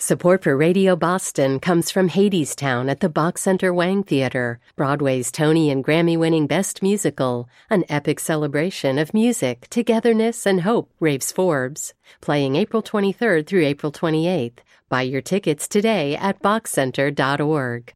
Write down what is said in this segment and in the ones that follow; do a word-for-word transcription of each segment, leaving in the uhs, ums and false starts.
Support for Radio Boston comes from Hadestown at the Bach Center Wang Theater, Broadway's Tony and Grammy-winning Best Musical, an epic celebration of music, togetherness, and hope, raves Forbes. Playing April twenty-third through April twenty-eighth. Buy your tickets today at bach center dot org.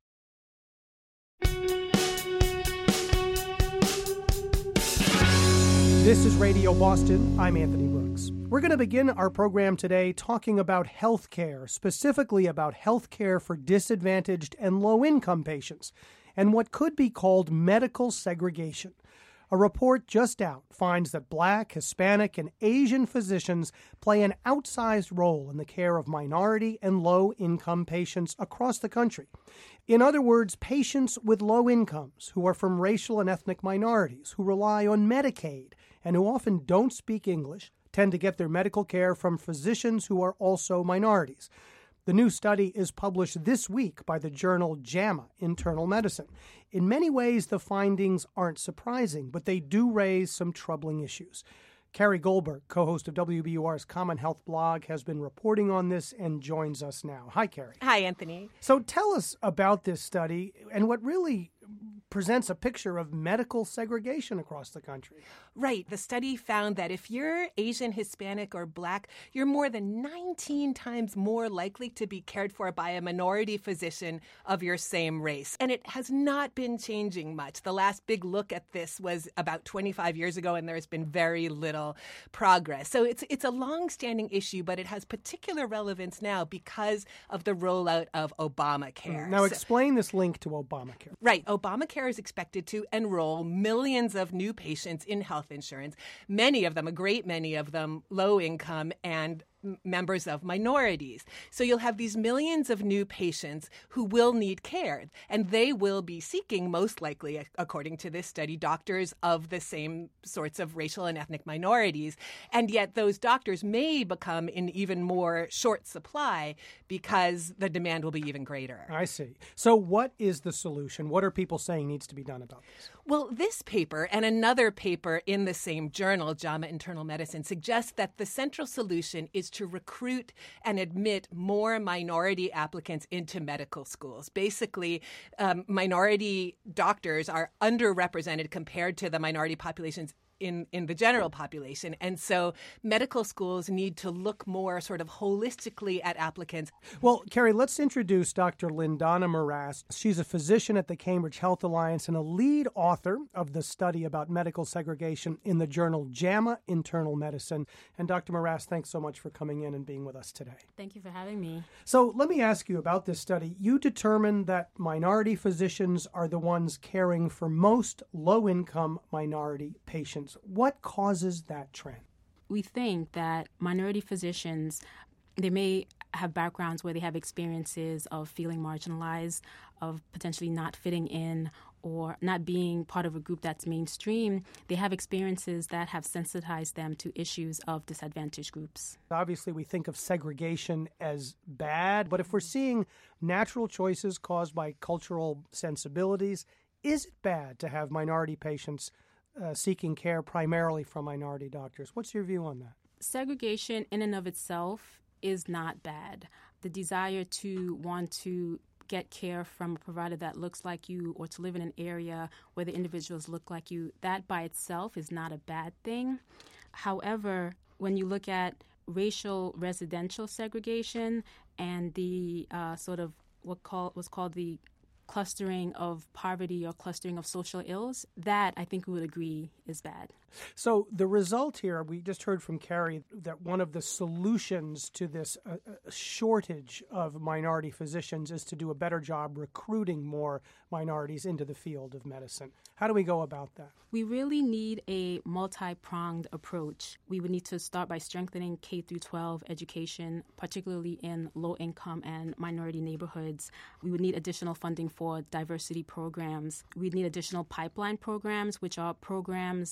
This is Radio Boston. I'm Anthony Brooks. We're going to begin our program today talking about health care, specifically about health care for disadvantaged and low-income patients, and what could be called medical segregation. A report just out finds that Black, Hispanic, and Asian physicians play an outsized role in the care of minority and low-income patients across the country. In other words, patients with low incomes who are from racial and ethnic minorities, who rely on Medicaid, and who often don't speak English, tend to get their medical care from physicians who are also minorities. The new study is published this week by the journal JAMA Internal Medicine. In many ways, the findings aren't surprising, but they do raise some troubling issues. Carrie Goldberg, co-host of W B U R's Common Health blog, has been reporting on this and joins us now. Hi, Carrie. Hi, Anthony. So tell us about this study and what really presents a picture of medical segregation across the country. Right. The study found that if you're Asian, Hispanic, or Black, you're more than nineteen times more likely to be cared for by a minority physician of your same race. And it has not been changing much. The last big look at this was about twenty-five years ago, and there's been very little progress. So it's it's a long-standing issue, but it has particular relevance now because of the rollout of Obamacare. Now, So- explain this link to Obamacare. Right. Obamacare is expected to enroll millions of new patients in health insurance, many of them, a great many of them, low income and m- members of minorities. So you'll have these millions of new patients who will need care, and they will be seeking, most likely, ac- according to this study, doctors of the same sorts of racial and ethnic minorities. And yet those doctors may become in even more short supply because the demand will be even greater. I see. So what is the solution? What are people saying needs to be done about this? Well, this paper and another paper in the same journal, JAMA Internal Medicine, suggests that the central solution is to recruit and admit more minority applicants into medical schools. Basically, um, minority doctors are underrepresented compared to the minority populations in, in the general population. And so medical schools need to look more sort of holistically at applicants. Well, Carrie, let's introduce Doctor Lindana Morass. She's a physician at the Cambridge Health Alliance and a lead author of the study about medical segregation in the journal JAMA Internal Medicine. And Doctor Morass, thanks so much for coming in and being with us today. Thank you for having me. So let me ask you about this study. You determined that minority physicians are the ones caring for most low-income minority patients. What causes that trend? We think that minority physicians, they may have backgrounds where they have experiences of feeling marginalized, of potentially not fitting in, or not being part of a group that's mainstream. They have experiences that have sensitized them to issues of disadvantaged groups. Obviously, we think of segregation as bad, but if we're seeing natural choices caused by cultural sensibilities, is it bad to have minority patients uh, seeking care primarily from minority doctors? What's your view on that? Segregation in and of itself is not bad. The desire to want to get care from a provider that looks like you or to live in an area where the individuals look like you, that by itself is not a bad thing. However, when you look at racial residential segregation and the uh, sort of what call, was called the clustering of poverty or clustering of social ills, that I think we would agree is bad. So the result here, we just heard from Carrie that one of the solutions to this uh, shortage of minority physicians is to do a better job recruiting more minorities into the field of medicine. How do we go about that? We really need a multi-pronged approach. We would need to start by strengthening K through twelve education, particularly in low-income and minority neighborhoods. We would need additional funding for diversity programs. We'd need additional pipeline programs, which are programs where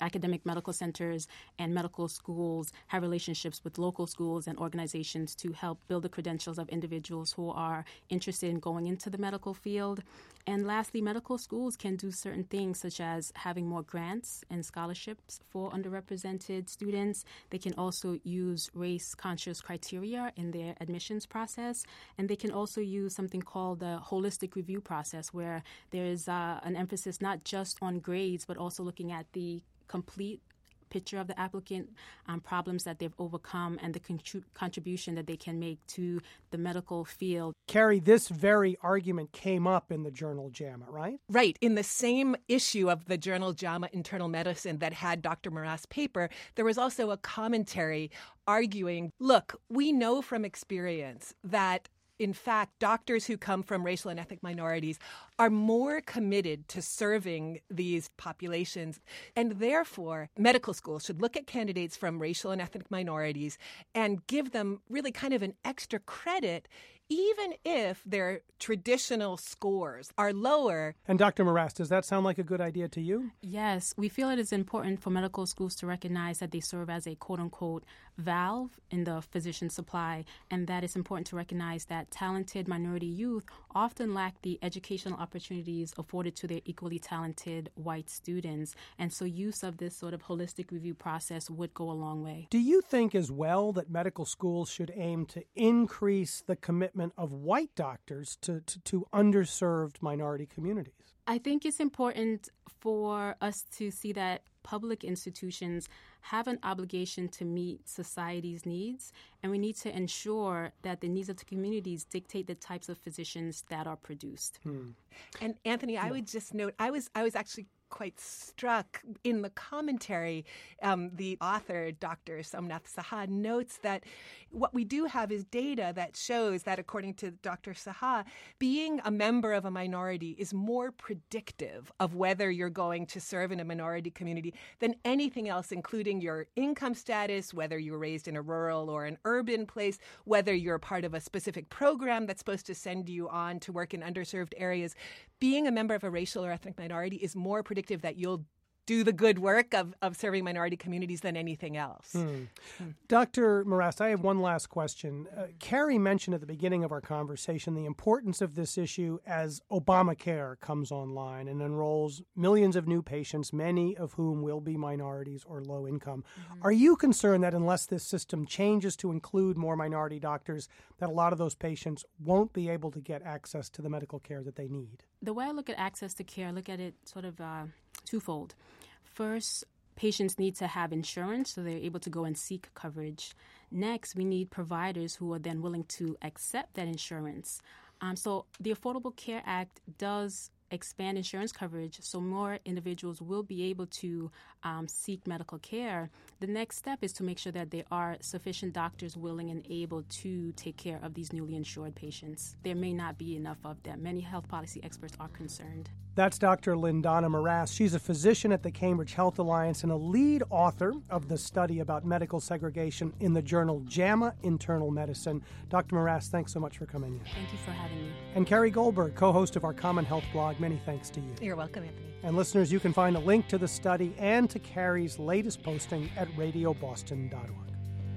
academic medical centers and medical schools have relationships with local schools and organizations to help build the credentials of individuals who are interested in going into the medical field. And lastly, medical schools can do certain things such as having more grants and scholarships for underrepresented students. They can also use race-conscious criteria in their admissions process. And they can also use something called the holistic review process, where there is uh, an emphasis not just on grades, but also looking at the complete picture of the applicant, um, problems that they've overcome, and the contri- contribution that they can make to the medical field. Carrie, this very argument came up in the journal JAMA, right? Right. In the same issue of the journal JAMA Internal Medicine that had Doctor Morass' paper, there was also a commentary arguing, look, we know from experience that in fact, doctors who come from racial and ethnic minorities are more committed to serving these populations. And therefore, medical schools should look at candidates from racial and ethnic minorities and give them really kind of an extra credit, even if their traditional scores are lower. And Doctor Morass, does that sound like a good idea to you? Yes, we feel it is important for medical schools to recognize that they serve as a quote-unquote valve in the physician supply, and that it's important to recognize that talented minority youth often lack the educational opportunities afforded to their equally talented white students. And so use of this sort of holistic review process would go a long way. Do you think as well that medical schools should aim to increase the commitment of white doctors to, to, to underserved minority communities? I think it's important for us to see that public institutions have an obligation to meet society's needs, and we need to ensure that the needs of the communities dictate the types of physicians that are produced. Hmm. And Anthony, I would just note, I was I was actually quite struck in the commentary. Um, the author, Doctor Somnath Saha, notes that what we do have is data that shows that, according to Doctor Saha, being a member of a minority is more predictive of whether you're going to serve in a minority community than anything else, including your income status, whether you were raised in a rural or an urban place, whether you're part of a specific program that's supposed to send you on to work in underserved areas. Being a member of a racial or ethnic minority is more predictive that you'll do the good work of, of serving minority communities than anything else. Hmm. Hmm. Doctor Morass, I have one last question. Uh, Carrie mentioned at the beginning of our conversation the importance of this issue as Obamacare comes online and enrolls millions of new patients, many of whom will be minorities or low income. Mm-hmm. Are you concerned that unless this system changes to include more minority doctors, that a lot of those patients won't be able to get access to the medical care that they need? The way I look at access to care, I look at it sort of uh, twofold. First, patients need to have insurance so they're able to go and seek coverage. Next, we need providers who are then willing to accept that insurance. Um, so the Affordable Care Act does expand insurance coverage so more individuals will be able to um, seek medical care. The next step is to make sure that there are sufficient doctors willing and able to take care of these newly insured patients. There may not be enough of them. Many health policy experts are concerned. That's Doctor Lindana Morass. She's a physician at the Cambridge Health Alliance and a lead author of the study about medical segregation in the journal JAMA Internal Medicine. Doctor Morass, thanks so much for coming in. Thank you for having me. And Carrie Goldberg, co-host of our Common Health blog, many thanks to you. You're welcome, Anthony. And listeners, you can find a link to the study and to Carrie's latest posting at radio boston dot org.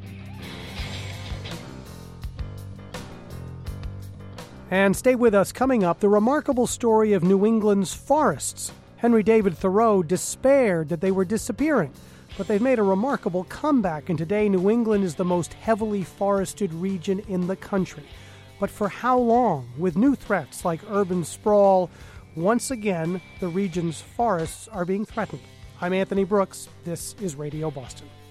And stay with us. Coming up, the remarkable story of New England's forests. Henry David Thoreau despaired that they were disappearing, but they've made a remarkable comeback, and today New England is the most heavily forested region in the country. But for how long? With new threats like urban sprawl, once again, the region's forests are being threatened. I'm Anthony Brooks. This is Radio Boston.